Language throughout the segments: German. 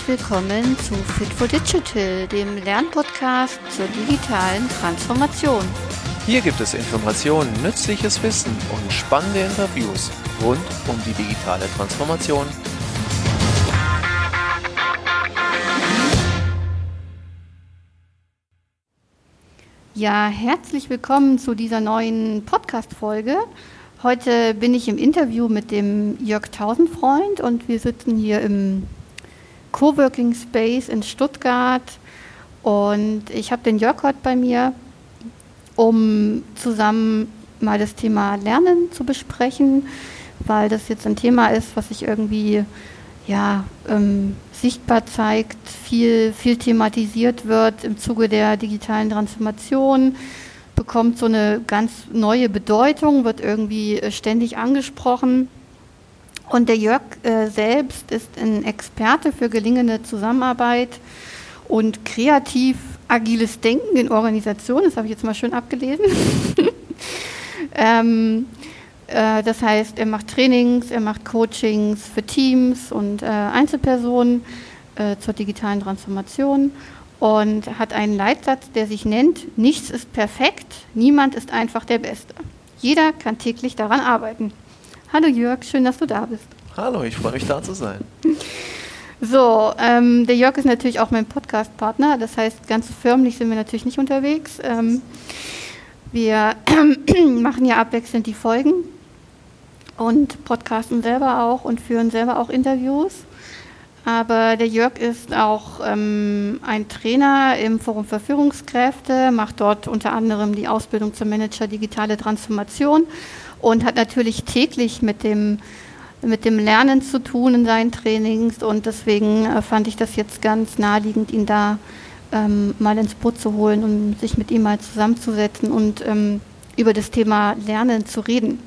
willkommen zu Fit for Digital, dem Lernpodcast zur digitalen Transformation. Hier gibt es Informationen, nützliches Wissen und spannende Interviews rund um die digitale Transformation. Ja, herzlich willkommen zu dieser neuen Podcast-Folge. Heute bin ich im Interview mit dem Jörg Tausendfreund und wir sitzen hier im Coworking Space in Stuttgart und ich habe den Jörg heute bei mir, um zusammen mal das Thema Lernen zu besprechen, weil das jetzt ein Thema ist, was sich irgendwie sichtbar zeigt, viel thematisiert wird im Zuge der digitalen Transformation, bekommt so eine ganz neue Bedeutung, wird irgendwie ständig angesprochen. Und der Jörg selbst ist ein Experte für gelingende Zusammenarbeit und kreativ agiles Denken in Organisationen. Das habe ich jetzt mal schön abgelesen. Das heißt, er macht Trainings, er macht Coachings für Teams und Einzelpersonen zur digitalen Transformation und hat einen Leitsatz, der sich nennt: Nichts ist perfekt, niemand ist einfach der Beste. Jeder kann täglich daran arbeiten. Hallo Jörg, schön, dass du da bist. Hallo, ich freue mich, da zu sein. So, der Jörg ist natürlich auch mein Podcast-Partner, das heißt, ganz förmlich sind wir natürlich nicht unterwegs. Wir machen ja abwechselnd die Folgen und podcasten selber auch und führen selber auch Interviews. Aber der Jörg ist auch ein Trainer im Forum für Führungskräfte, macht dort unter anderem die Ausbildung zum Manager Digitale Transformation und hat natürlich täglich mit dem Lernen zu tun in seinen Trainings. Und deswegen fand ich das jetzt ganz naheliegend, ihn da mal ins Boot zu holen und sich mit ihm mal zusammenzusetzen und über das Thema Lernen zu reden.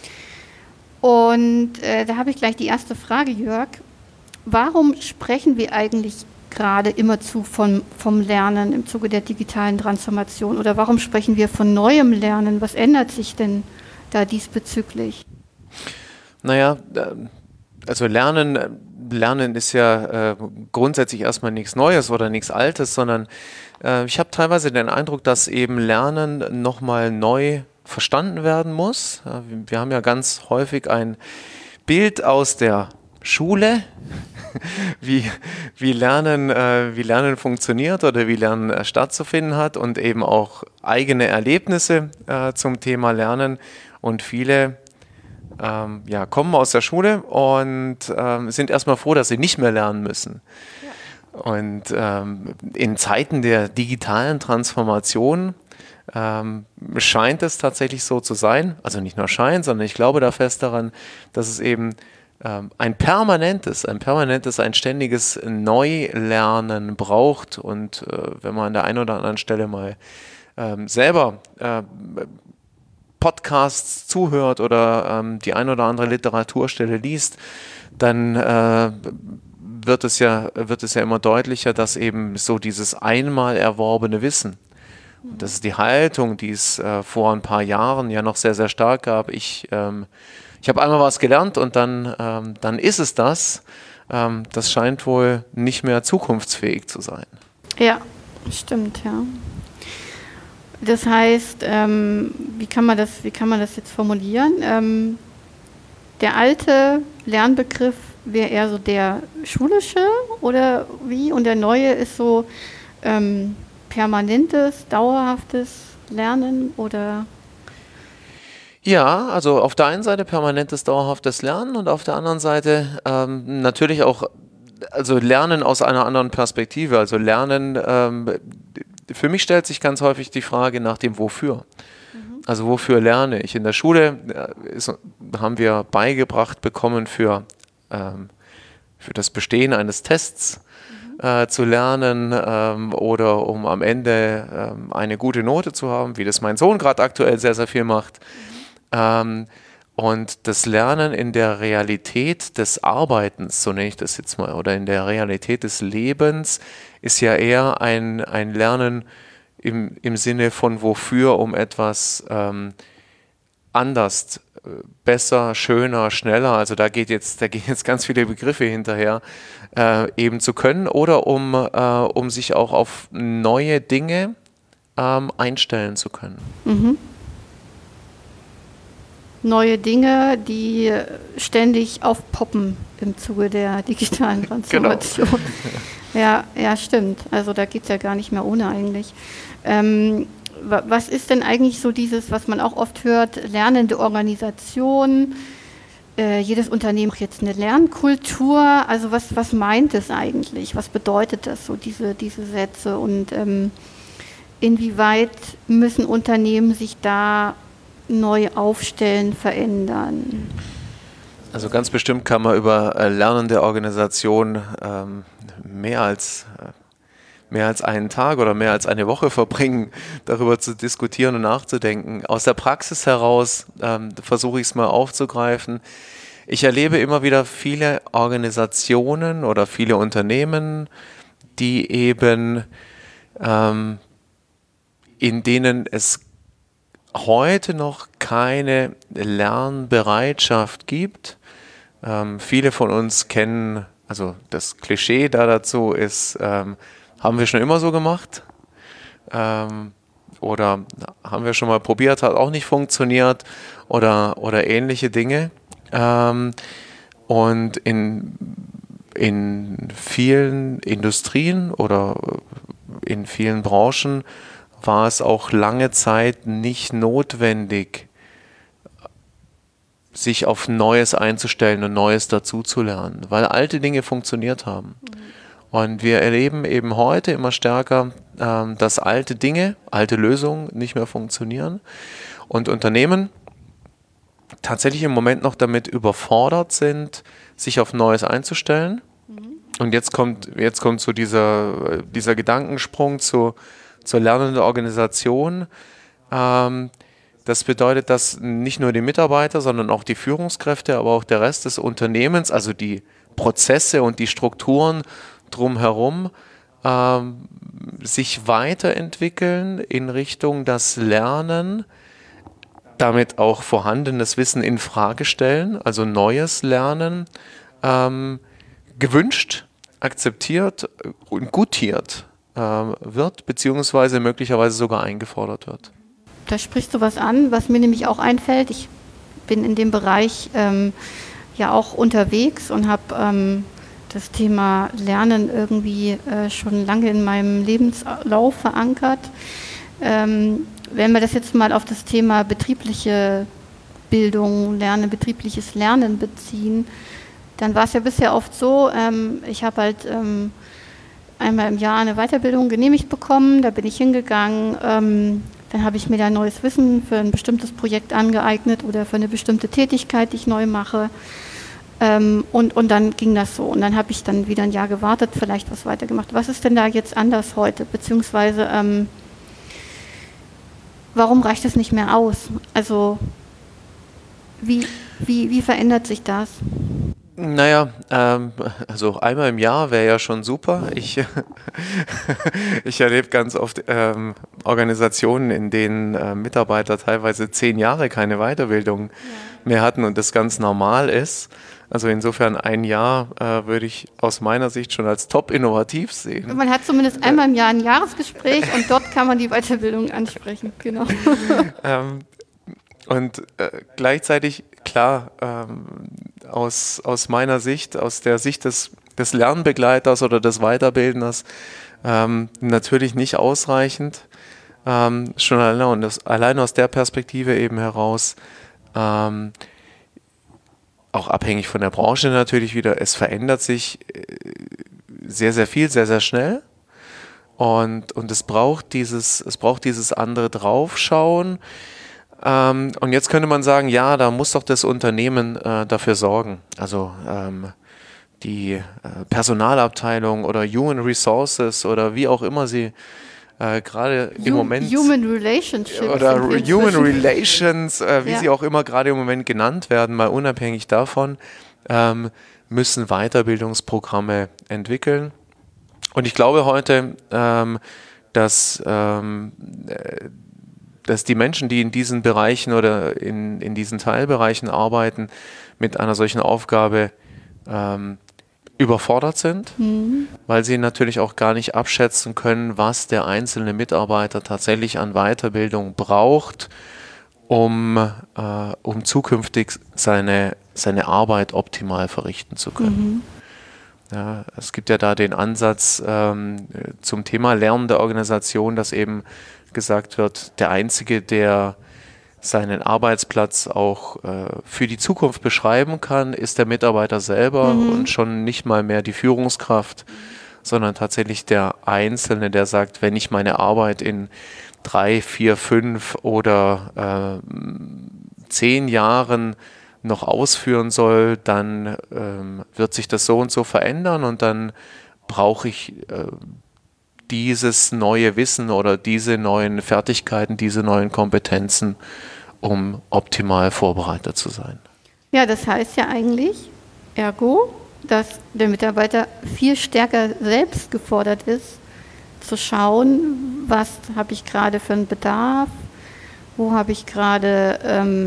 Und da habe ich gleich die erste Frage, Jörg. Warum sprechen wir eigentlich gerade immerzu vom Lernen im Zuge der digitalen Transformation? Oder warum sprechen wir von neuem Lernen? Was ändert sich denn da diesbezüglich? Naja, also Lernen ist ja grundsätzlich erstmal nichts Neues oder nichts Altes, sondern ich habe teilweise den Eindruck, dass eben Lernen nochmal neu verstanden werden muss. Wir haben ja ganz häufig ein Bild aus der Schule, wie Lernen funktioniert oder wie Lernen stattzufinden hat und eben auch eigene Erlebnisse zum Thema Lernen. Und viele kommen aus der Schule und sind erstmal froh, dass sie nicht mehr lernen müssen. Ja. Und in Zeiten der digitalen Transformation scheint es tatsächlich so zu sein, also nicht nur scheint, sondern ich glaube da fest daran, dass es eben ein ständiges Neulernen braucht. Und wenn man an der einen oder anderen Stelle mal selber Podcasts zuhört oder die ein oder andere Literaturstelle liest, dann wird es ja immer deutlicher, dass eben so dieses einmal erworbene Wissen, und das ist die Haltung, die es vor ein paar Jahren ja noch sehr, sehr stark gab. Ich habe einmal was gelernt und dann ist es das. Das scheint wohl nicht mehr zukunftsfähig zu sein. Ja, stimmt, ja. Das heißt, wie kann man das jetzt formulieren? Der alte Lernbegriff wäre eher so der schulische oder wie? Und der neue ist so permanentes, dauerhaftes Lernen oder? Ja, also auf der einen Seite permanentes, dauerhaftes Lernen und auf der anderen Seite natürlich auch also Lernen aus einer anderen Perspektive. Also Lernen, für mich stellt sich ganz häufig die Frage nach dem Wofür. Also wofür lerne ich? In der Schule haben wir beigebracht bekommen, für das Bestehen eines Tests zu lernen oder um am Ende eine gute Note zu haben, wie das mein Sohn gerade aktuell sehr, sehr viel macht. Und das Lernen in der Realität des Arbeitens, so nenne ich das jetzt mal, oder in der Realität des Lebens, ist ja eher ein Lernen im Sinne von wofür, um etwas anders besser, schöner, schneller, also da gehen jetzt ganz viele Begriffe hinterher, eben zu können oder um sich auch auf neue Dinge einstellen zu können. Mhm. Neue Dinge, die ständig aufpoppen im Zuge der digitalen Transformation. Genau. Ja, stimmt. Also da geht es ja gar nicht mehr ohne eigentlich. Was ist denn eigentlich so dieses, was man auch oft hört, lernende Organisation? Jedes Unternehmen hat jetzt eine Lernkultur. Also was meint es eigentlich? Was bedeutet das, so diese Sätze? Und inwieweit müssen Unternehmen sich da neu aufstellen, verändern? Also ganz bestimmt kann man über lernende Organisation mehr als einen Tag oder mehr als eine Woche verbringen, darüber zu diskutieren und nachzudenken. Aus der Praxis heraus versuche ich es mal aufzugreifen. Ich erlebe immer wieder viele Organisationen oder viele Unternehmen, die eben in denen es heute noch keine Lernbereitschaft gibt. Viele von uns kennen, also das Klischee da dazu ist, haben wir schon immer so gemacht? Oder haben wir schon mal probiert, hat auch nicht funktioniert oder ähnliche Dinge. Und in vielen Industrien oder in vielen Branchen war es auch lange Zeit nicht notwendig, sich auf Neues einzustellen und Neues dazuzulernen, weil alte Dinge funktioniert haben. Und wir erleben eben heute immer stärker, dass alte Dinge, alte Lösungen nicht mehr funktionieren und Unternehmen tatsächlich im Moment noch damit überfordert sind, sich auf Neues einzustellen. Und jetzt kommt so dieser Gedankensprung zur lernenden Organisation. Das bedeutet, dass nicht nur die Mitarbeiter, sondern auch die Führungskräfte, aber auch der Rest des Unternehmens, also die Prozesse und die Strukturen drumherum, sich weiterentwickeln in Richtung das Lernen, damit auch vorhandenes Wissen in Frage stellen, also neues Lernen, gewünscht, akzeptiert und gutiert wird, beziehungsweise möglicherweise sogar eingefordert wird. Da sprichst du was an, was mir nämlich auch einfällt. Ich bin in dem Bereich ja auch unterwegs und habe das Thema Lernen irgendwie schon lange in meinem Lebenslauf verankert. Wenn wir das jetzt mal auf das Thema betriebliche Bildung, betriebliches Lernen beziehen, dann war es ja bisher oft so, ich habe halt einmal im Jahr eine Weiterbildung genehmigt bekommen, da bin ich hingegangen, dann habe ich mir da neues Wissen für ein bestimmtes Projekt angeeignet oder für eine bestimmte Tätigkeit, die ich neu mache. Und dann ging das so. Und dann habe ich dann wieder ein Jahr gewartet, vielleicht was weitergemacht. Was ist denn da jetzt anders heute? Beziehungsweise, warum reicht es nicht mehr aus? Also, wie verändert sich das? Naja, also einmal im Jahr wäre ja schon super. Ich erlebe ganz oft Organisationen, in denen Mitarbeiter teilweise 10 Jahre keine Weiterbildung mehr hatten und das ganz normal ist. Also insofern ein Jahr würde ich aus meiner Sicht schon als top innovativ sehen. Man hat zumindest einmal im Jahr ein Jahresgespräch und dort kann man die Weiterbildung ansprechen, genau. Und gleichzeitig, klar, aus meiner Sicht, aus der Sicht des Lernbegleiters oder des Weiterbildners, natürlich nicht ausreichend. Schon allein aus der Perspektive eben heraus, auch abhängig von der Branche natürlich wieder, es verändert sich sehr, sehr viel, sehr, sehr schnell. Und es braucht dieses andere Draufschauen. Und jetzt könnte man sagen, ja, da muss doch das Unternehmen dafür sorgen. Also die Personalabteilung oder Human Resources oder wie auch immer sie gerade im Moment... Human Relationships. Oder Human Relations, wie sie auch immer gerade im Moment genannt werden, mal unabhängig davon, müssen Weiterbildungsprogramme entwickeln. Und ich glaube heute, dass dass die Menschen, die in diesen Bereichen oder in diesen Teilbereichen arbeiten, mit einer solchen Aufgabe überfordert sind, weil sie natürlich auch gar nicht abschätzen können, was der einzelne Mitarbeiter tatsächlich an Weiterbildung braucht, um zukünftig seine Arbeit optimal verrichten zu können. Ja, es gibt ja da den Ansatz zum Thema lernende Organisation, dass eben gesagt wird, der Einzige, der seinen Arbeitsplatz auch für die Zukunft beschreiben kann, ist der Mitarbeiter selber und schon nicht mal mehr die Führungskraft, sondern tatsächlich der Einzelne, der sagt, wenn ich meine Arbeit in 3, 4, 5 oder 10 Jahren noch ausführen soll, dann wird sich das so und so verändern und dann brauche ich dieses neue Wissen oder diese neuen Fertigkeiten, diese neuen Kompetenzen, um optimal vorbereitet zu sein. Ja, das heißt ja eigentlich, ergo, dass der Mitarbeiter viel stärker selbst gefordert ist, zu schauen, was habe ich gerade für einen Bedarf, wo habe ich gerade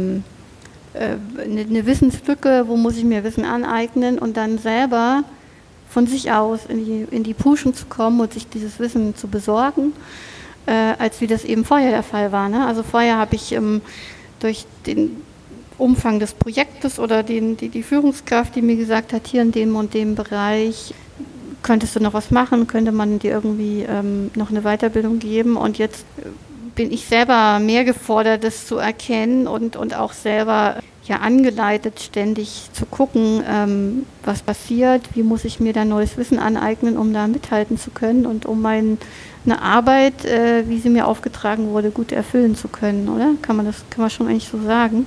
eine Wissenslücke, wo muss ich mir Wissen aneignen und dann selber von sich aus in die Puschen zu kommen und sich dieses Wissen zu besorgen, als wie das eben vorher der Fall war. Ne? Also vorher habe ich durch den Umfang des Projektes oder die Führungskraft, die mir gesagt hat, hier in dem und dem Bereich könntest du noch was machen, könnte man dir irgendwie noch eine Weiterbildung geben und jetzt bin ich selber mehr gefordert, das zu erkennen und auch selber angeleitet, ständig zu gucken, was passiert, wie muss ich mir da neues Wissen aneignen, um da mithalten zu können und um eine Arbeit, wie sie mir aufgetragen wurde, gut erfüllen zu können, oder? Kann man schon eigentlich so sagen.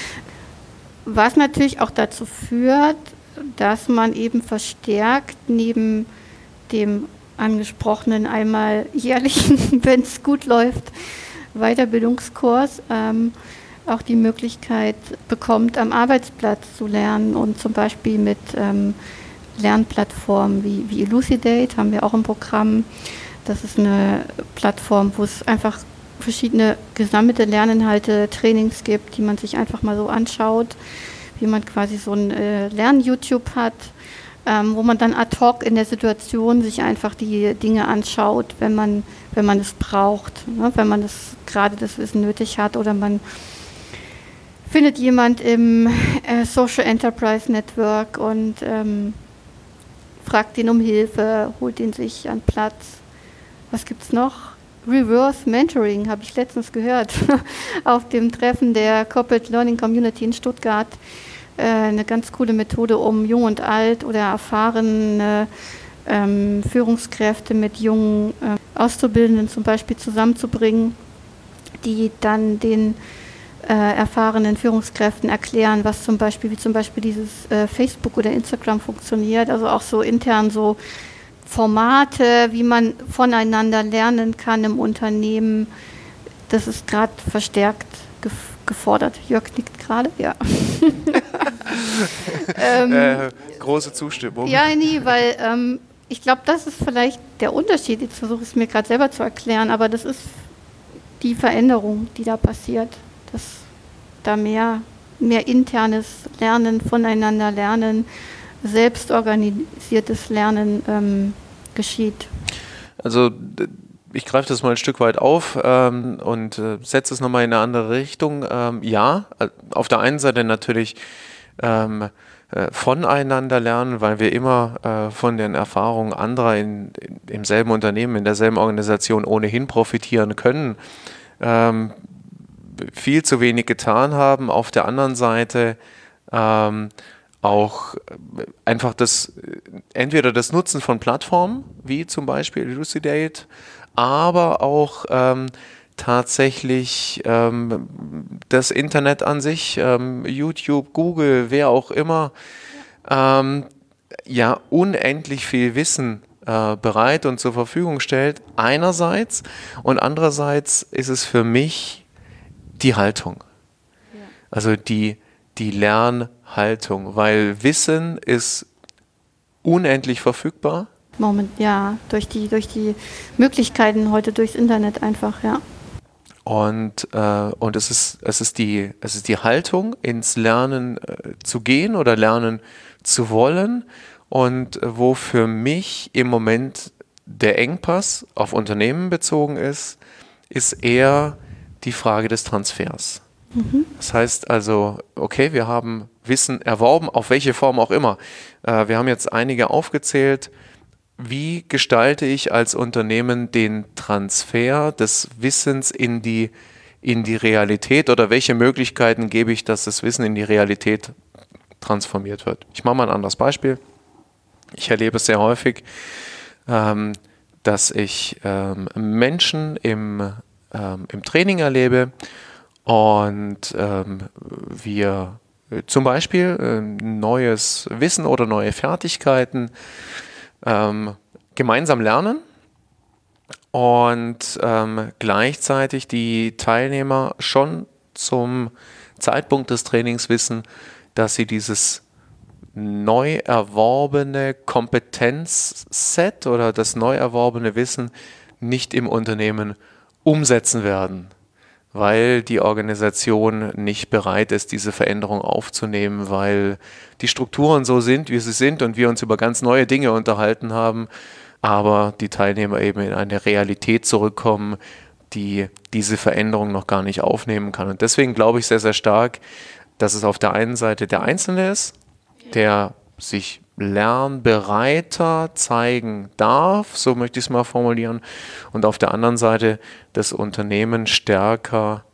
Was natürlich auch dazu führt, dass man eben verstärkt neben dem angesprochenen einmal jährlichen, wenn es gut läuft, Weiterbildungskurs auch die Möglichkeit bekommt, am Arbeitsplatz zu lernen und zum Beispiel mit Lernplattformen wie Elucidate haben wir auch im Programm. Das ist eine Plattform, wo es einfach verschiedene gesammelte Lerninhalte, Trainings gibt, die man sich einfach mal so anschaut, wie man quasi so ein Lern-YouTube hat, wo man dann ad hoc in der Situation sich einfach die Dinge anschaut, wenn man es braucht, ne? Wenn man gerade das Wissen nötig hat oder man findet jemand im Social Enterprise Network und fragt ihn um Hilfe, holt ihn sich an Platz. Was gibt's noch? Reverse Mentoring habe ich letztens gehört auf dem Treffen der Corporate Learning Community in Stuttgart. Eine ganz coole Methode, um jung und alt oder erfahrene Führungskräfte mit jungen Auszubildenden zum Beispiel zusammenzubringen, die dann den erfahrenen Führungskräften erklären, wie zum Beispiel dieses Facebook oder Instagram funktioniert, also auch so intern so Formate, wie man voneinander lernen kann im Unternehmen. Das ist gerade verstärkt gefordert. Jörg nickt gerade, ja. Große Zustimmung. Ja, nee, weil ich glaube, das ist vielleicht der Unterschied. Jetzt versuche ich es mir gerade selber zu erklären, aber das ist die Veränderung, die da passiert, dass da mehr internes Lernen, voneinander lernen, selbstorganisiertes Lernen geschieht. Also ich greife das mal ein Stück weit auf und setze es nochmal in eine andere Richtung. Ja, auf der einen Seite natürlich voneinander lernen, weil wir immer von den Erfahrungen anderer im selben Unternehmen, in derselben Organisation ohnehin profitieren können, viel zu wenig getan haben. Auf der anderen Seite auch einfach entweder das Nutzen von Plattformen, wie zum Beispiel Elucidate, aber auch tatsächlich das Internet an sich, YouTube, Google, wer auch immer, unendlich viel Wissen bereit und zur Verfügung stellt, einerseits, und andererseits ist es für mich die Haltung, also die Lernhaltung, weil Wissen ist unendlich verfügbar. Durch die Möglichkeiten heute durchs Internet einfach, ja. Und es ist die Haltung, ins Lernen zu gehen oder lernen zu wollen. Und wo für mich im Moment der Engpass auf Unternehmen bezogen ist eher die Frage des Transfers. Das heißt also, okay, wir haben Wissen erworben, auf welche Form auch immer. Wir haben jetzt einige aufgezählt. Wie gestalte ich als Unternehmen den Transfer des Wissens in die Realität oder welche Möglichkeiten gebe ich, dass das Wissen in die Realität transformiert wird? Ich mache mal ein anderes Beispiel. Ich erlebe es sehr häufig, dass ich Menschen im Training erlebe und wir zum Beispiel neues Wissen oder neue Fertigkeiten gemeinsam lernen und gleichzeitig die Teilnehmer schon zum Zeitpunkt des Trainings wissen, dass sie dieses neu erworbene Kompetenzset oder das neu erworbene Wissen nicht im Unternehmen umsetzen werden, weil die Organisation nicht bereit ist, diese Veränderung aufzunehmen, weil die Strukturen so sind, wie sie sind und wir uns über ganz neue Dinge unterhalten haben, aber die Teilnehmer eben in eine Realität zurückkommen, die diese Veränderung noch gar nicht aufnehmen kann. Und deswegen glaube ich sehr, sehr stark, dass es auf der einen Seite der Einzelne ist, der sich lernbereiter zeigen darf, so möchte ich es mal formulieren, und auf der anderen Seite das Unternehmen stärker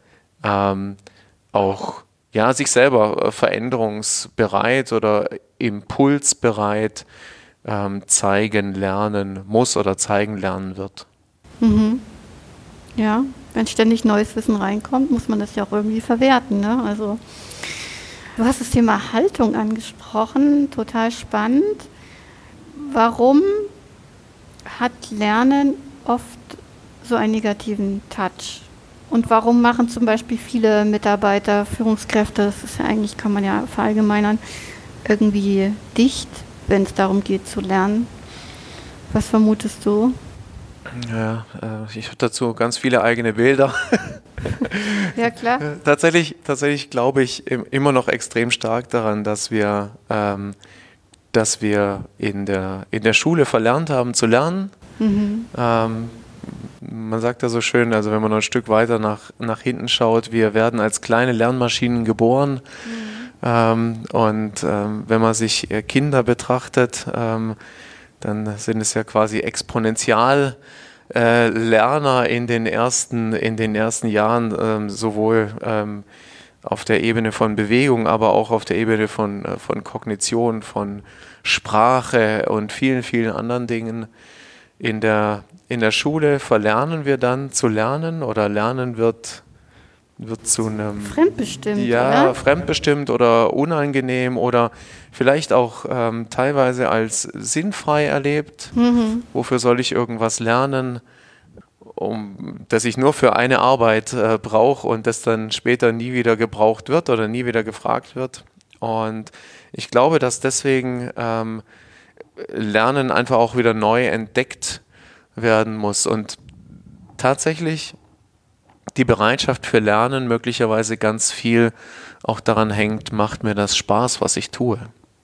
auch sich selber veränderungsbereit oder impulsbereit zeigen lernen muss oder zeigen lernen wird. Mhm. Ja, wenn ständig neues Wissen reinkommt, muss man das ja auch irgendwie verwerten, ne? Also du hast das Thema Haltung angesprochen, total spannend. Warum hat Lernen oft so einen negativen Touch? Und warum machen zum Beispiel viele Mitarbeiter, Führungskräfte, das ist ja eigentlich, kann man ja verallgemeinern, irgendwie dicht, wenn es darum geht zu lernen? Was vermutest du? Ja, ich habe dazu ganz viele eigene Bilder. Ja, klar. Tatsächlich glaube ich immer noch extrem stark daran, dass wir in der Schule verlernt haben zu lernen. Mhm. Man sagt ja so schön, also wenn man noch ein Stück weiter nach hinten schaut, wir werden als kleine Lernmaschinen geboren. Wenn man sich Kinder betrachtet, dann sind es ja quasi exponential Lerner in den ersten Jahren, sowohl auf der Ebene von Bewegung, aber auch auf der Ebene von Kognition, von Sprache und vielen, vielen anderen Dingen. In der Schule verlernen wir dann zu lernen oder Lernen wird zu einem Fremdbestimmt, oder? Oder? Fremdbestimmt oder unangenehm oder vielleicht auch teilweise als sinnfrei erlebt. Wofür soll ich irgendwas lernen, dass ich nur für eine Arbeit brauche und das dann später nie wieder gebraucht wird oder nie wieder gefragt wird. Und ich glaube, dass deswegen Lernen einfach auch wieder neu entdeckt werden muss und tatsächlich die Bereitschaft für Lernen möglicherweise ganz viel auch daran hängt, macht mir das Spaß, was ich tue.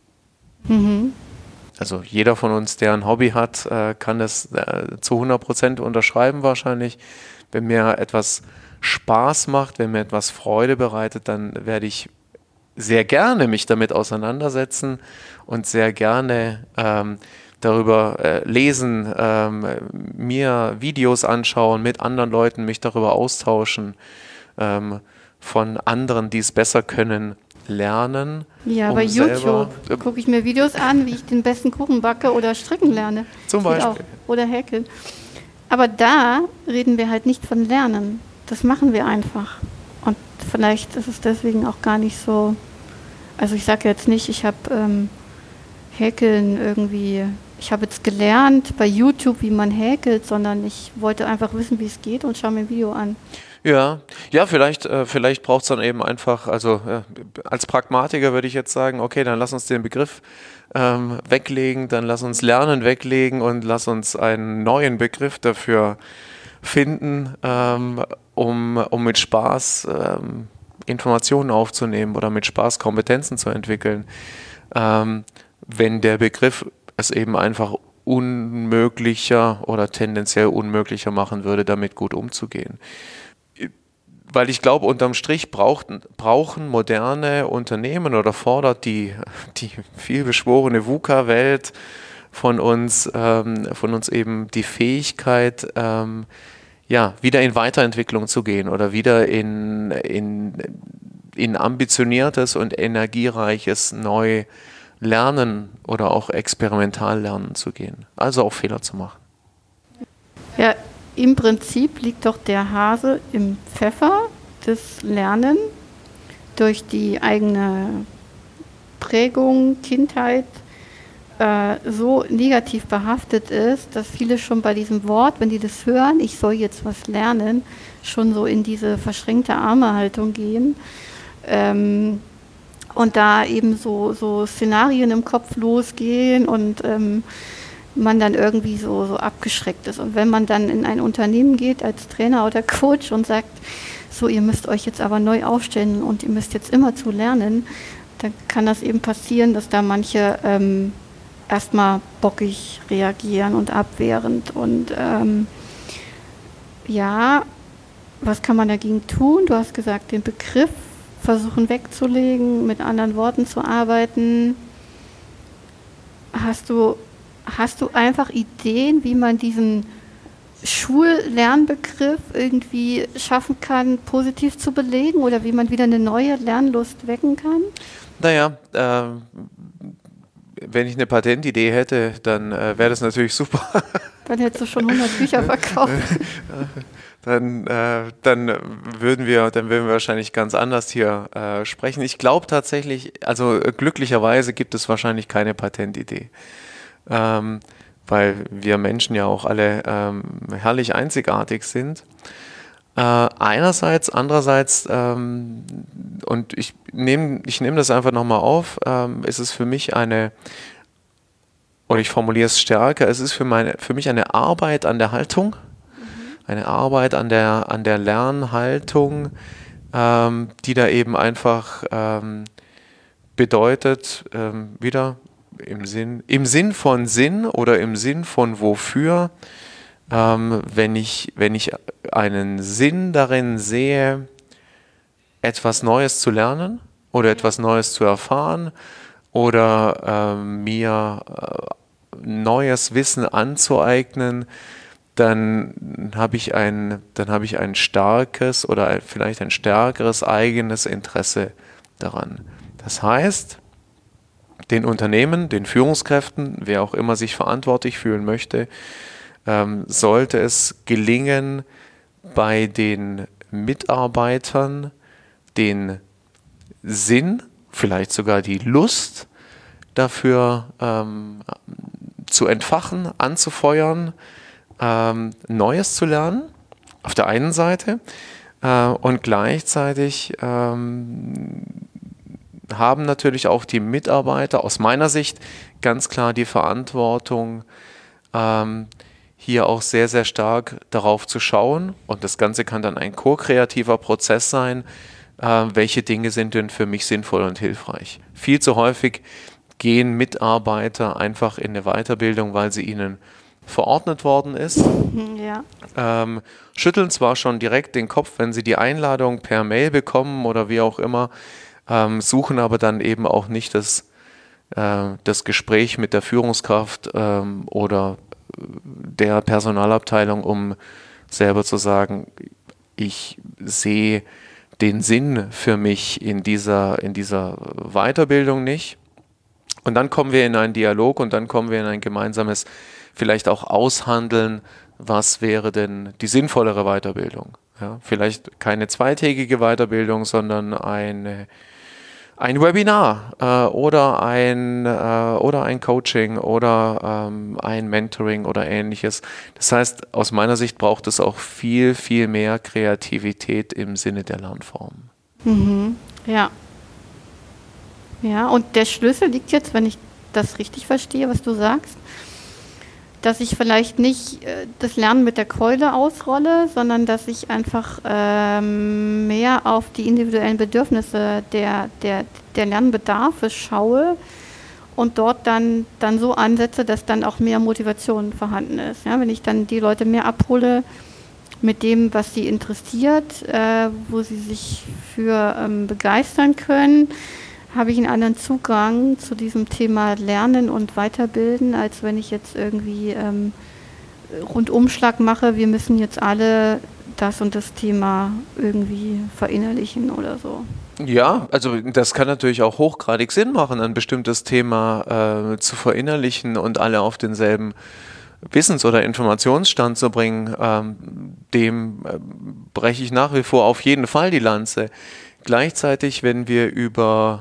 Also jeder von uns, der ein Hobby hat, kann das zu 100% unterschreiben wahrscheinlich. Wenn mir etwas Spaß macht, wenn mir etwas Freude bereitet, dann werde ich sehr gerne mich damit auseinandersetzen und sehr gerne darüber lesen, mir Videos anschauen, mit anderen Leuten mich darüber austauschen, von anderen, die es besser können, lernen. Ja, bei YouTube gucke ich mir Videos an, wie ich den besten Kuchen backe oder stricken lerne. Zum Beispiel. Auch. Oder häkeln. Aber da reden wir halt nicht von Lernen. Das machen wir einfach. Und vielleicht ist es deswegen auch gar nicht so, also ich sage jetzt nicht, ich habe Häkeln irgendwie, ich habe jetzt gelernt bei YouTube, wie man häkelt, sondern ich wollte einfach wissen, wie es geht und schaue mir ein Video an. Ja, vielleicht braucht es dann eben einfach, also als Pragmatiker würde ich jetzt sagen, okay, dann lass uns den Begriff weglegen, dann lass uns Lernen weglegen und lass uns einen neuen Begriff dafür finden, um mit Spaß Informationen aufzunehmen oder mit Spaß Kompetenzen zu entwickeln, wenn der Begriff es eben einfach unmöglicher oder tendenziell unmöglicher machen würde, damit gut umzugehen. Weil ich glaube, unterm Strich brauchen moderne Unternehmen oder fordert die vielbeschworene VUCA-Welt von uns eben die Fähigkeit, wieder in Weiterentwicklung zu gehen oder wieder in ambitioniertes und energiereiches Neulernen oder auch Experimentallernen zu gehen. Also auch Fehler zu machen. Ja, im Prinzip liegt doch der Hase im Pfeffer, das Lernen durch die eigene Prägung, Kindheit so negativ behaftet ist, dass viele schon bei diesem Wort, wenn die das hören, ich soll jetzt was lernen, schon so in diese verschränkte Arme-Haltung gehen. Und da eben so Szenarien im Kopf losgehen und man dann irgendwie so abgeschreckt ist. Und wenn man dann in ein Unternehmen geht als Trainer oder Coach und sagt, so, ihr müsst euch jetzt aber neu aufstellen und ihr müsst jetzt immer zu lernen, dann kann das eben passieren, dass da manche erstmal bockig reagieren und abwehrend. Und was kann man dagegen tun? Du hast gesagt, den Begriff versuchen wegzulegen, mit anderen Worten zu arbeiten. Hast du einfach Ideen, wie man diesen Schullernbegriff irgendwie schaffen kann, positiv zu belegen oder wie man wieder eine neue Lernlust wecken kann? Naja, wenn ich eine Patentidee hätte, dann wäre das natürlich super. Dann hättest du schon 100 Bücher verkauft. Dann würden wir wahrscheinlich ganz anders hier sprechen. Ich glaube tatsächlich, also glücklicherweise gibt es wahrscheinlich keine Patentidee. Weil wir Menschen ja auch alle herrlich einzigartig sind. Andererseits, und ich nehme das einfach nochmal auf, ist es für mich oder ich formuliere es stärker, es ist für mich eine Arbeit an der Haltung, eine Arbeit an der Lernhaltung, die da eben einfach bedeutet, wieder im Sinn von Sinn oder im Sinn von wofür, wenn ich einen Sinn darin sehe, etwas Neues zu lernen oder etwas Neues zu erfahren oder mir neues Wissen anzueignen, dann habe ich ein starkes oder vielleicht ein stärkeres eigenes Interesse daran. Das heißt, den Unternehmen, den Führungskräften, wer auch immer sich verantwortlich fühlen möchte, sollte es gelingen, bei den Mitarbeitern den Sinn, vielleicht sogar die Lust dafür zu entfachen, anzufeuern, Neues zu lernen, auf der einen Seite, und gleichzeitig haben natürlich auch die Mitarbeiter aus meiner Sicht ganz klar die Verantwortung, hier auch sehr, sehr stark darauf zu schauen, und das Ganze kann dann ein ko-kreativer Prozess sein, welche Dinge sind denn für mich sinnvoll und hilfreich. Viel zu häufig gehen Mitarbeiter einfach in eine Weiterbildung, weil sie ihnen verordnet worden ist, schütteln zwar schon direkt den Kopf, wenn sie die Einladung per Mail bekommen oder wie auch immer, suchen aber dann eben auch nicht das Gespräch mit der Führungskraft oder der Personalabteilung, um selber zu sagen, ich sehe den Sinn für mich in dieser Weiterbildung nicht. Und dann kommen wir in einen Dialog und dann kommen wir in ein gemeinsames, vielleicht auch Aushandeln, was wäre denn die sinnvollere Weiterbildung. Ja, vielleicht keine zweitägige Weiterbildung, sondern ein Webinar oder ein Coaching oder ein Mentoring oder ähnliches. Das heißt, aus meiner Sicht braucht es auch viel, viel mehr Kreativität im Sinne der Lernform. Mhm. Ja. Ja, und der Schlüssel liegt jetzt, wenn ich das richtig verstehe, was du sagst, dass ich vielleicht nicht das Lernen mit der Keule ausrolle, sondern dass ich einfach mehr auf die individuellen Bedürfnisse der Lernbedarfe schaue und dort dann so ansetze, dass dann auch mehr Motivation vorhanden ist. Ja, wenn ich dann die Leute mehr abhole mit dem, was sie interessiert, wo sie sich für begeistern können, habe ich einen anderen Zugang zu diesem Thema Lernen und Weiterbilden, als wenn ich jetzt irgendwie Rundumschlag mache, wir müssen jetzt alle das und das Thema irgendwie verinnerlichen oder so. Ja, also das kann natürlich auch hochgradig Sinn machen, ein bestimmtes Thema zu verinnerlichen und alle auf denselben Wissens- oder Informationsstand zu bringen. Dem breche ich nach wie vor auf jeden Fall die Lanze. Gleichzeitig, wenn wir über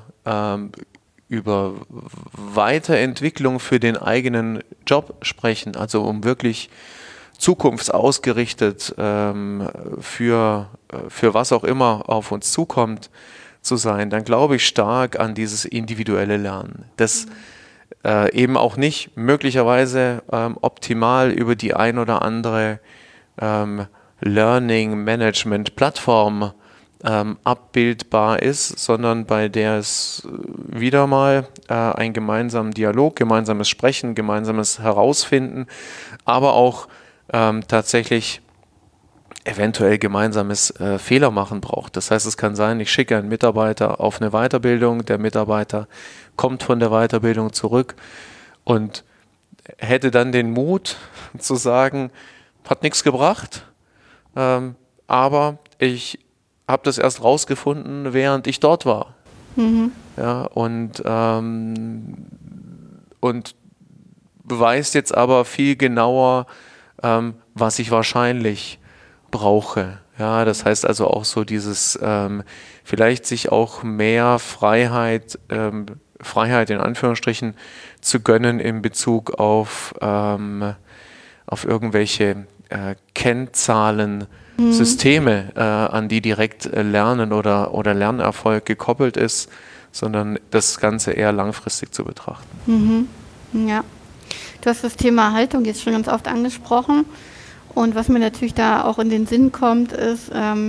Weiterentwicklung für den eigenen Job sprechen, also um wirklich zukunftsausgerichtet für was auch immer auf uns zukommt zu sein, dann glaube ich stark an dieses individuelle Lernen. Das eben auch nicht möglicherweise optimal über die ein oder andere Learning Management Plattform abbildbar ist, sondern bei der es wieder mal einen gemeinsamen Dialog, gemeinsames Sprechen, gemeinsames Herausfinden, aber auch tatsächlich eventuell gemeinsames Fehler machen braucht. Das heißt, es kann sein, ich schicke einen Mitarbeiter auf eine Weiterbildung, der Mitarbeiter kommt von der Weiterbildung zurück und hätte dann den Mut zu sagen, hat nichts gebracht, aber ich habe das erst rausgefunden, während ich dort war. Mhm. Ja, und weiß jetzt aber viel genauer, was ich wahrscheinlich brauche. Ja, das heißt also auch so dieses vielleicht sich auch mehr Freiheit in Anführungsstrichen zu gönnen in Bezug auf irgendwelche Kennzahlen, Systeme, an die direkt Lernen oder Lernerfolg gekoppelt ist, sondern das Ganze eher langfristig zu betrachten. Mhm. Ja, du hast das Thema Haltung jetzt schon ganz oft angesprochen. Und was mir natürlich da auch in den Sinn kommt, ist,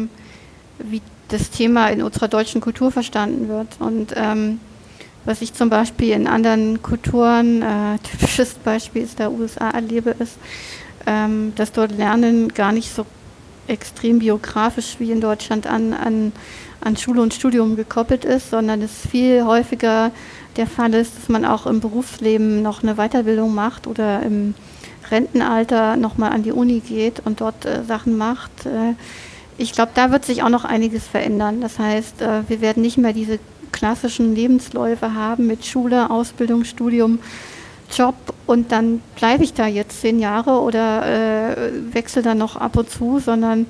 wie das Thema in unserer deutschen Kultur verstanden wird. Und was ich zum Beispiel in anderen Kulturen, typisches Beispiel ist der USA erlebe, ist, dass dort Lernen gar nicht so extrem biografisch wie in Deutschland an Schule und Studium gekoppelt ist, sondern es viel häufiger der Fall ist, dass man auch im Berufsleben noch eine Weiterbildung macht oder im Rentenalter nochmal an die Uni geht und dort Sachen macht. Ich glaube, da wird sich auch noch einiges verändern. Das heißt, wir werden nicht mehr diese klassischen Lebensläufe haben mit Schule, Ausbildung, Studium, Job und dann bleibe ich da jetzt 10 Jahre oder wechsle dann noch ab und zu, sondern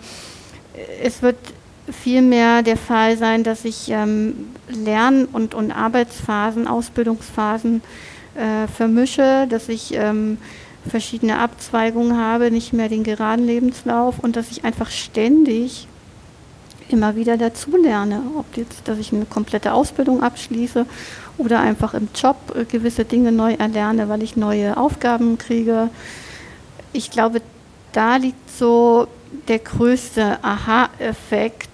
es wird vielmehr der Fall sein, dass ich Lern- und Arbeitsphasen, Ausbildungsphasen vermische, dass ich verschiedene Abzweigungen habe, nicht mehr den geraden Lebenslauf und dass ich einfach ständig immer wieder dazu lerne, ob jetzt, dass ich eine komplette Ausbildung abschließe oder einfach im Job gewisse Dinge neu erlerne, weil ich neue Aufgaben kriege. Ich glaube, da liegt so der größte Aha-Effekt,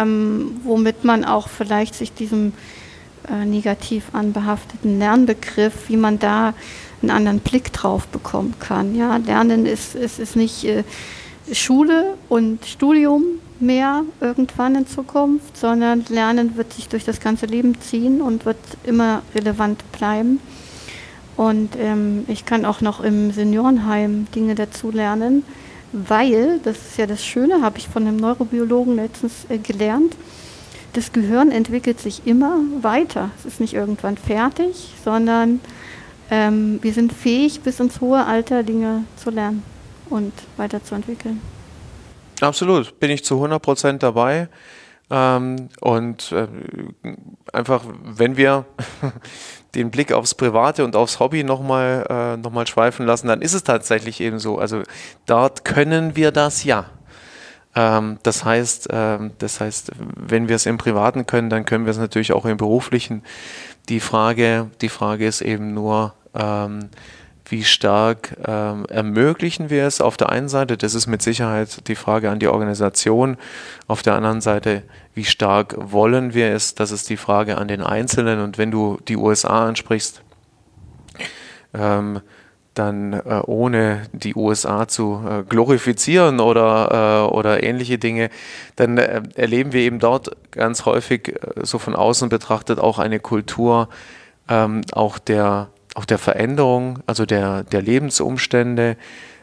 womit man auch vielleicht sich diesem negativ anbehafteten Lernbegriff, wie man da einen anderen Blick drauf bekommen kann. Ja, Lernen ist nicht Schule und Studium mehr irgendwann in Zukunft, sondern Lernen wird sich durch das ganze Leben ziehen und wird immer relevant bleiben. Und ich kann auch noch im Seniorenheim Dinge dazu lernen, weil, das ist ja das Schöne, habe ich von einem Neurobiologen letztens gelernt, das Gehirn entwickelt sich immer weiter. Es ist nicht irgendwann fertig, sondern wir sind fähig, bis ins hohe Alter Dinge zu lernen und weiterzuentwickeln. Absolut, bin ich zu 100% dabei. Einfach, wenn wir den Blick aufs Private und aufs Hobby nochmal schweifen lassen, dann ist es tatsächlich eben so. Also dort können wir das ja. Das heißt, wenn wir es im Privaten können, dann können wir es natürlich auch im Beruflichen. Die Frage ist eben nur, wie stark ermöglichen wir es auf der einen Seite, das ist mit Sicherheit die Frage an die Organisation, auf der anderen Seite, wie stark wollen wir es, das ist die Frage an den Einzelnen. Und wenn du die USA ansprichst, dann ohne die USA zu glorifizieren oder ähnliche Dinge, dann erleben wir eben dort ganz häufig so von außen betrachtet auch eine Kultur auch der Veränderung, also der Lebensumstände,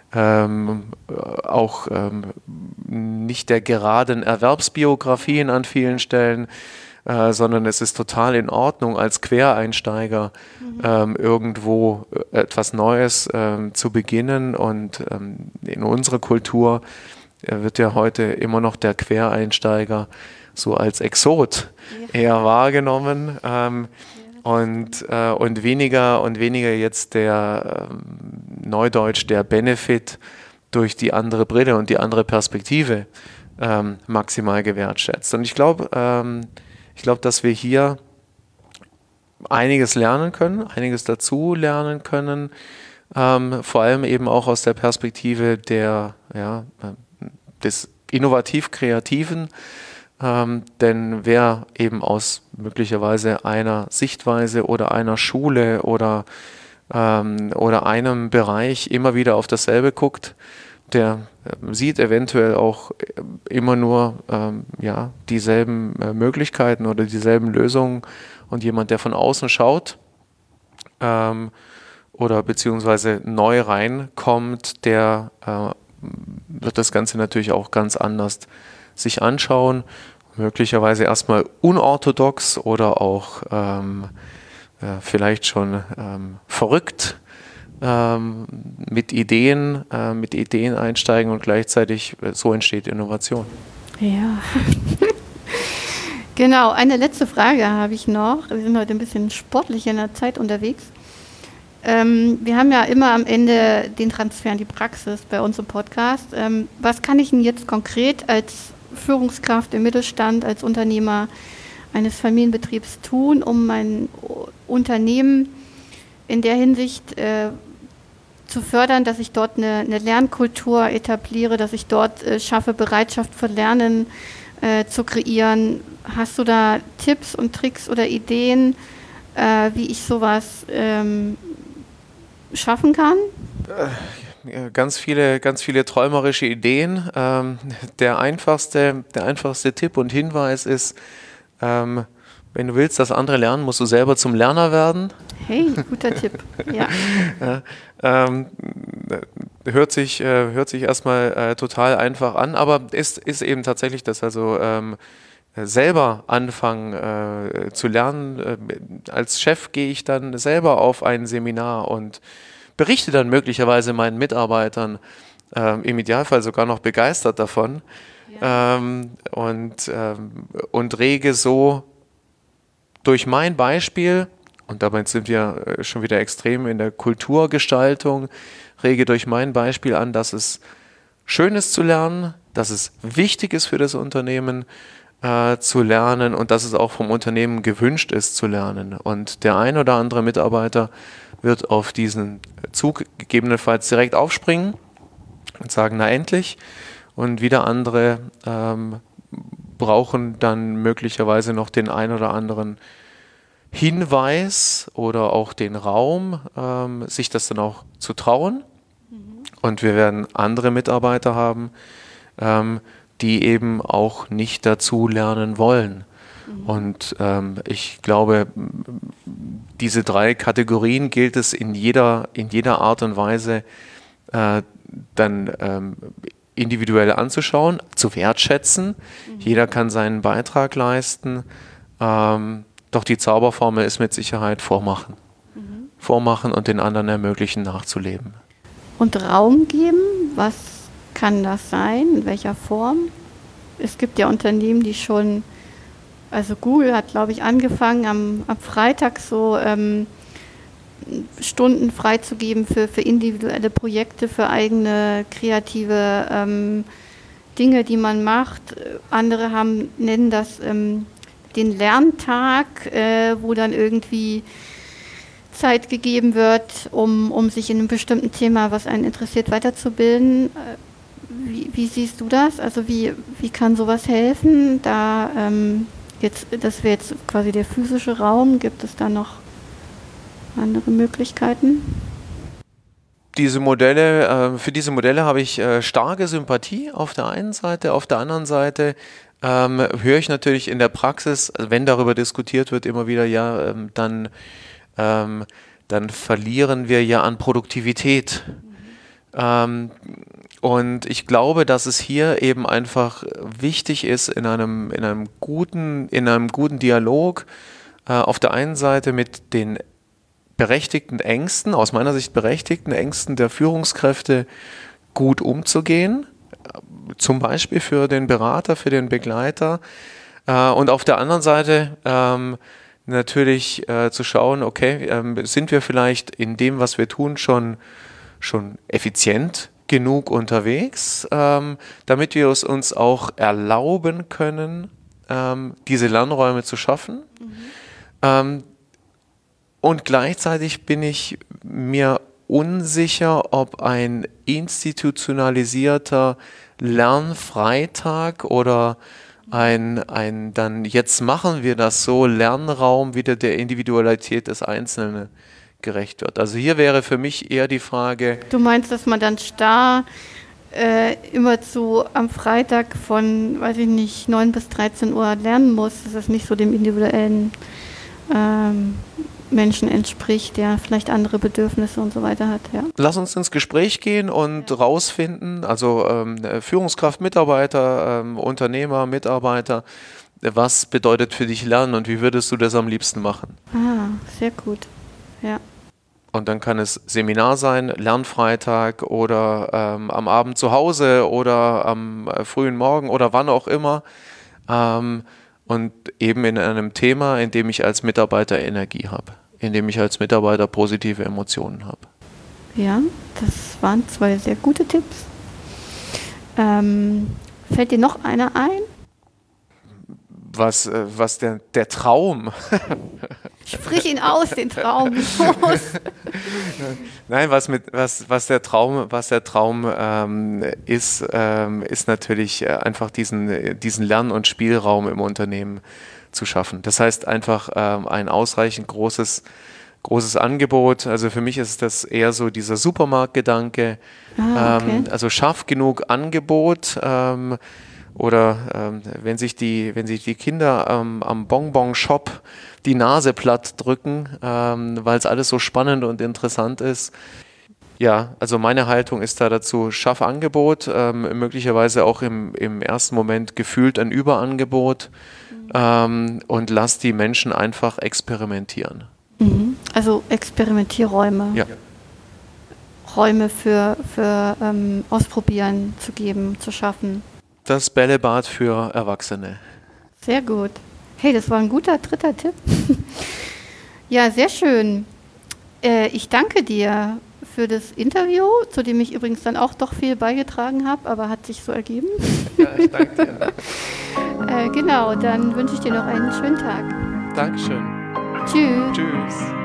auch nicht der geraden Erwerbsbiografien an vielen Stellen, sondern es ist total in Ordnung, als Quereinsteiger irgendwo etwas Neues zu beginnen. Und in unserer Kultur wird ja heute immer noch der Quereinsteiger so als Exot eher wahrgenommen. Und weniger jetzt der Neudeutsch, der Benefit durch die andere Brille und die andere Perspektive maximal gewertschätzt. Und ich glaube, dass wir hier einiges lernen können, einiges dazu lernen können, vor allem eben auch aus der Perspektive des Innovativ-Kreativen. Denn wer eben aus möglicherweise einer Sichtweise oder einer Schule oder einem Bereich immer wieder auf dasselbe guckt, der sieht eventuell auch immer nur dieselben Möglichkeiten oder dieselben Lösungen, und jemand, der von außen schaut oder beziehungsweise neu reinkommt, der wird das Ganze natürlich auch ganz anders sich anschauen, möglicherweise erstmal unorthodox oder auch vielleicht schon verrückt mit Ideen einsteigen, und gleichzeitig so entsteht Innovation. Ja. Genau, eine letzte Frage habe ich noch. Wir sind heute ein bisschen sportlich in der Zeit unterwegs. Wir haben ja immer am Ende den Transfer in die Praxis bei uns im Podcast. Was kann ich denn jetzt konkret als Führungskraft im Mittelstand, als Unternehmer eines Familienbetriebs tun, um mein Unternehmen in der Hinsicht zu fördern, dass ich dort eine Lernkultur etabliere, dass ich dort schaffe, Bereitschaft für Lernen zu kreieren? Hast du da Tipps und Tricks oder Ideen, wie ich sowas schaffen kann? Ganz viele träumerische Ideen. Der einfachste Tipp und Hinweis ist, wenn du willst, dass andere lernen, musst du selber zum Lerner werden. Hey, guter Tipp. Ja. Hört sich erstmal total einfach an, aber ist eben tatsächlich das, also selber anfangen zu lernen. Als Chef gehe ich dann selber auf ein Seminar und berichte dann möglicherweise meinen Mitarbeitern, im Idealfall sogar noch begeistert davon, und rege so durch mein Beispiel, und dabei sind wir schon wieder extrem in der Kulturgestaltung, rege durch mein Beispiel an, dass es schön ist zu lernen, dass es wichtig ist für das Unternehmen zu lernen und dass es auch vom Unternehmen gewünscht ist zu lernen. Und der ein oder andere Mitarbeiter wird auf diesen Zug gegebenenfalls direkt aufspringen und sagen, na endlich. Und wieder andere brauchen dann möglicherweise noch den ein oder anderen Hinweis oder auch den Raum, sich das dann auch zu trauen. Und wir werden andere Mitarbeiter haben, die eben auch nicht dazu lernen wollen. Und ich glaube, diese 3 Kategorien gilt es in jeder Art und Weise dann individuell anzuschauen, zu wertschätzen. Jeder kann seinen Beitrag leisten. Doch die Zauberformel ist mit Sicherheit vormachen. Vormachen und den anderen ermöglichen, nachzuleben. Und Raum geben, was kann das sein? In welcher Form? Es gibt ja Unternehmen, die schon, also Google hat, glaube ich, angefangen, am Freitag so Stunden freizugeben für individuelle Projekte, für eigene kreative Dinge, die man macht. Andere nennen das den Lerntag, wo dann irgendwie Zeit gegeben wird, um sich in einem bestimmten Thema, was einen interessiert, weiterzubilden. Wie siehst du das? Also wie kann sowas helfen? Das wäre jetzt quasi der physische Raum. Gibt es da noch andere Möglichkeiten? Für diese Modelle habe ich starke Sympathie auf der einen Seite. Auf der anderen Seite höre ich natürlich in der Praxis, wenn darüber diskutiert wird, immer wieder, ja, dann verlieren wir ja an Produktivität. Und ich glaube, dass es hier eben einfach wichtig ist, in einem guten Dialog auf der einen Seite mit den berechtigten Ängsten, aus meiner Sicht berechtigten Ängsten der Führungskräfte gut umzugehen, zum Beispiel für den Berater, für den Begleiter, und auf der anderen Seite natürlich zu schauen, okay, sind wir vielleicht in dem, was wir tun, schon effizient genug unterwegs, damit wir es uns auch erlauben können, diese Lernräume zu schaffen. Und gleichzeitig bin ich mir unsicher, ob ein institutionalisierter Lernfreitag oder ein dann jetzt machen wir das so Lernraum wieder der Individualität des Einzelnen gerecht wird. Also hier wäre für mich eher die Frage. Du meinst, dass man dann starr immerzu am Freitag von, weiß ich nicht, 9 bis 13 Uhr lernen muss, dass das nicht so dem individuellen Menschen entspricht, der vielleicht andere Bedürfnisse und so weiter hat. Ja. Lass uns ins Gespräch gehen und rausfinden, also Führungskraft, Mitarbeiter, Unternehmer, Mitarbeiter, was bedeutet für dich Lernen und wie würdest du das am liebsten machen? Ah, sehr gut. Ja. Und dann kann es Seminar sein, Lernfreitag oder am Abend zu Hause oder am frühen Morgen oder wann auch immer. Und eben in einem Thema, in dem ich als Mitarbeiter Energie habe, in dem ich als Mitarbeiter positive Emotionen habe. Ja, das waren 2 sehr gute Tipps. Fällt dir noch einer ein? Was der Traum. Sprich ihn aus, den Traum. Nein, was der Traum ist natürlich einfach diesen Lern- und Spielraum im Unternehmen zu schaffen. Das heißt einfach ein ausreichend großes Angebot. Also für mich ist das eher so dieser Supermarktgedanke. Okay. Also schaff genug Angebot. Oder wenn sich die Kinder am Bonbon-Shop die Nase platt drücken, weil es alles so spannend und interessant ist. Ja, also meine Haltung ist da dazu, schaff Angebot, möglicherweise auch im ersten Moment gefühlt ein Überangebot, und lass die Menschen einfach experimentieren. Also Experimentierräume. Ja. Räume für Ausprobieren zu geben, zu schaffen. Das Bällebad für Erwachsene. Sehr gut. Hey, das war ein guter 3. Tipp. Ja, sehr schön. Ich danke dir für das Interview, zu dem ich übrigens dann auch doch viel beigetragen habe, aber hat sich so ergeben. Ja, ich danke dir. Genau, dann wünsche ich dir noch einen schönen Tag. Dankeschön. Tschüss. Tschüss.